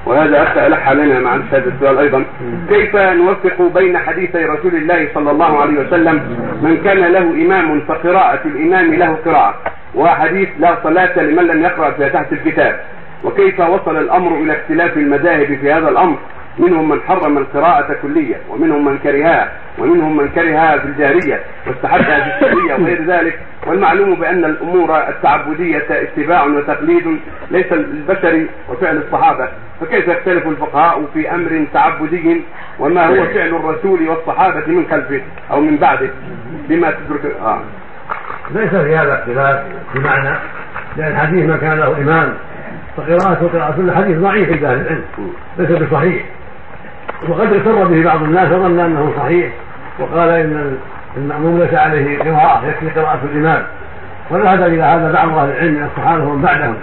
وهذا أخ ألح علينا مع هذا السؤال أيضا: كيف نوفق بين حديثي رسول الله صلى الله عليه وسلم من كان له إمام فقراءة الإمام له قراءة، وحديث لا صلاة لمن لم يقرأ فاتحة الكتاب؟ وكيف وصل الأمر إلى اختلاف المذاهب في هذا الأمر؟ منهم من حرم القراءة كلية، ومنهم من كرهها، ومنهم من كرهها في الجارية واستحبها في السرية وغير ذلك. والمعلوم بأن الأمور التعبدية اتباع وتقليد ليس البشري وفعل الصحابة، فكيف يختلف الفقهاء في أمر تعبدي وما هو فعل الرسول والصحابة من خلفه أو من بعده بما تدرك؟ ليس في هذا اختلاف بمعنى، لأن الحديث ما كان له إمام فقراءته قراءة الحديث ضعيف عند أهل العلم، ليس بصحيح، وقد اغتر به بعض الناس وظن أنه صحيح وقال إن المأموم ليس عليه قراءة، يكفي قراءة الإمام، وذهب إلى هذا بعض أهل العلم من الصحابة ومن بعدهم،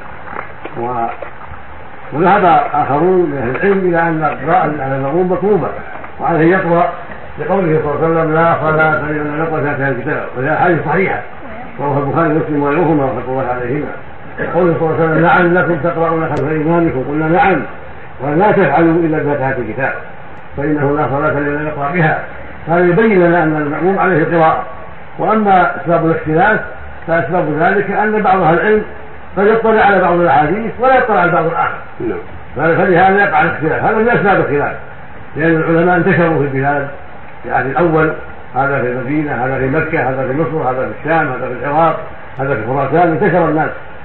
وذهب آخرون من أهل العلم إلى أن قراءة المأموم مطلوبة وعليه يقرأ، لقوله صلى الله عليه وسلم: لا صلاة لمن لم يقرأ فاتحة الكتاب، وهي حديث صحيحة رواه البخاري ومسلم وغيرهما رحمة الله عليهما. قوله صلى الله عليه وسلم: نعم لكم تقرؤون خلف إمامكم، قلنا نعم، ولا تفعلوا إلا بفاتحة الكتاب فإنه لا صلاة لمن يقرأ بها. هذا يبين لنا أن المأموم عليه قراءة. وأما أسباب الاختلاف فأسباب ذلك أن بعض أهل العلم قد يطلع على بعض الأحاديث ولا يطلع على بعض الآخر، فلهذا يقع الاختلاف. هذا من أسباب الخلاف، لأن العلماء انتشروا في البلاد في العهد الأول، هذا في المدينة، هذا في مكة، هذا في مصر، هذا في الشام، هذا في العراق، هذا في خراسان، انتشر الناس،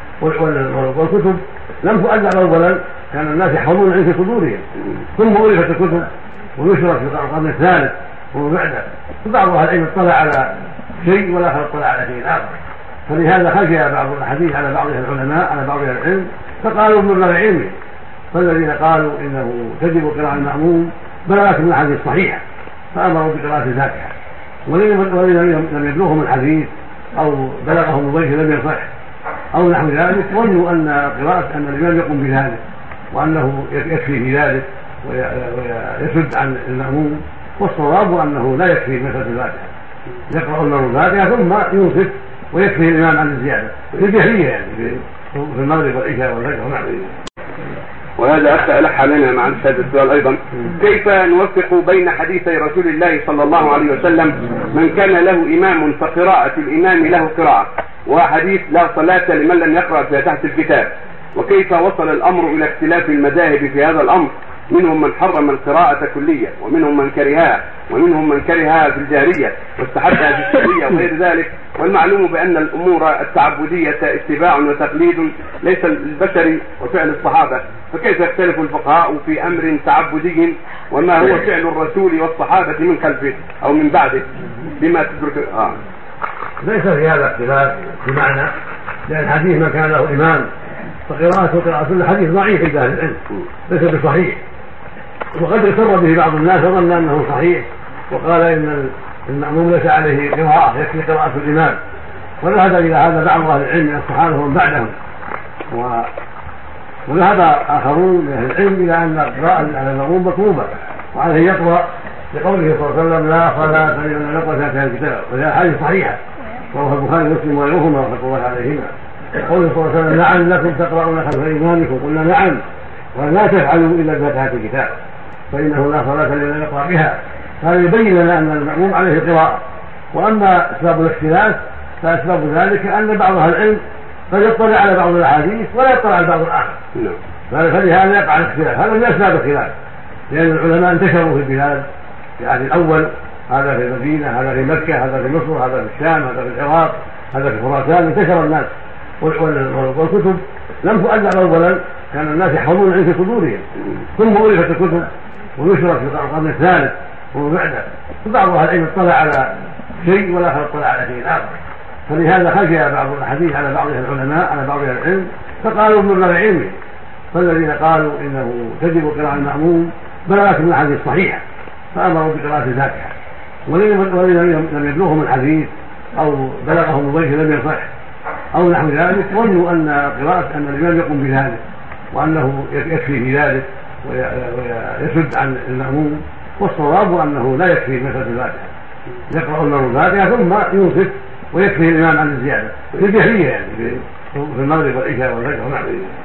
والكتب لم تؤلف أولا، كان الناس يحفظون العلم في صدورهم، ثم ألفت الكتب ونشرت في القرن الثالث وبعده، فبعض أهل العلم اطلع على شيء والآخر اطلع على شيء آخر، فلهذا خشي بعض الحديث على بعض العلماء على بعض العلم فقالوا من باب علمه. فالذين قالوا إنه تجب قراءة المأموم بلغت من الحديث صحيحة فأمروا بقراءة الفاتحة، والذين لم يبلغهم الحديث أو بلغهم الضيف لم يصح أو نحو ذلك ظنوا أن قراءة أن الإمام يقوم بذلك وأنه يكفي في ذلك ويسد عن المأموم، والصواب أنه لا يكفي مسألة الفاتحة، يقرأ المأموم الفاتحة ثم ينصت ويكفي الإمام عن الزيادة في الجهرية، يعني في المغرب والعشاء والفجر ونحو ذلك. وهذا أخ ألح علينا مع هذا السؤال أيضا: كيف نوفق بين حديثي رسول الله صلى الله عليه وسلم من كان له إمام فقراءة الإمام له قراءة، وحديث لا صلاة لمن لم يقرأ فاتحة الكتاب؟ وكيف وصل الأمر إلى اختلاف المذاهب في هذا الأمر؟ منهم من حرم القراءة كلية، ومنهم من كرهها، ومنهم من كرهها في الجارية واستحبها في السرية وغير ذلك. والمعلوم بأن الأمور التعبدية اتباع وتقليد ليس البشري وفعل الصحابة، فكيف يختلف الفقهاء في أمر تعبدي وما هو فعل الرسول والصحابة من خلفه أو من بعده بما تدرك؟ ليس في هذا اختلاف بمعنى، لأن الحديث ما كان له إمام فقراءته قراءة الحديث ضعيف عند أهل العلم، ليس بصحيح، وقد اغتر به بعض الناس وظن أنه صحيح وقال إن المأموم ليس عليه قراءة، يكفي قراءة الإمام، وذهب إلى هذا بعض أهل العلم من الصحابة ومن بعدهم، وذهب آخرون من أهل العلم إلى أن قراءة المأموم مطلوبة وعليه يقرأ، لقوله صلى الله عليه وسلم: لا صلاة لمن لم يقرأ فاتحة الكتاب، وهي حديث صحيحة رواه البخاري ومسلم وغيرهما رحمة الله عليهما. قوله صلى الله عليه وسلم: نعم لكم تقرؤون خلف إمامكم، قلنا نعم، ولا تفعلوا إلا بفاتحة الكتاب فإنه لا صلاة لمن يقرأ بها. هذا يبين لنا أن المأموم عليه قراءة. وأما أسباب الاختلاف فأسباب ذلك أن بعض أهل العلم قد يطلع على بعض الأحاديث ولا يطلع على بعض الآخر، فلهذا يقع الاختلاف. هذا من أسباب الخلاف، لأن العلماء انتشروا في البلاد في العهد الأول، هذا في المدينة، هذا في مكة، هذا في مصر، هذا في الشام، هذا في العراق، هذا في خراسان، انتشر الناس، والكتب لم تؤلف أولا، كان الناس يحفظون العلم في صدورهم، ثم ألفت الكتب ونشرت في القرن الثالث وبعده، فبعض أهل العلم اطلع على شيء والآخر اطلع على شيء آخر، فلهذا خشي بعض الحديث على بعض العلماء على بعض العلم فقالوا من باب علمه. فالذين قالوا إنه تجب قراءة المأموم بلغت من الحديث صحيحة فأمروا بقراءة الفاتحة، والذين لم يبلغهم الحديث أو بلغهم الضيف لم يصح أو نحو ذلك ظنوا أن قراءة أن الإمام يقوم بذلك وأنه يكفي في ذلك ويسد عن المأموم، والصواب أنه لا يكفي مسألة الفاتحة، يقرأ المأموم الفاتحة ثم ينصت ويكفي الإمام عن الزيادة في الجهرية، يعني في المغرب والعشاء والفجر ونحو ذلك.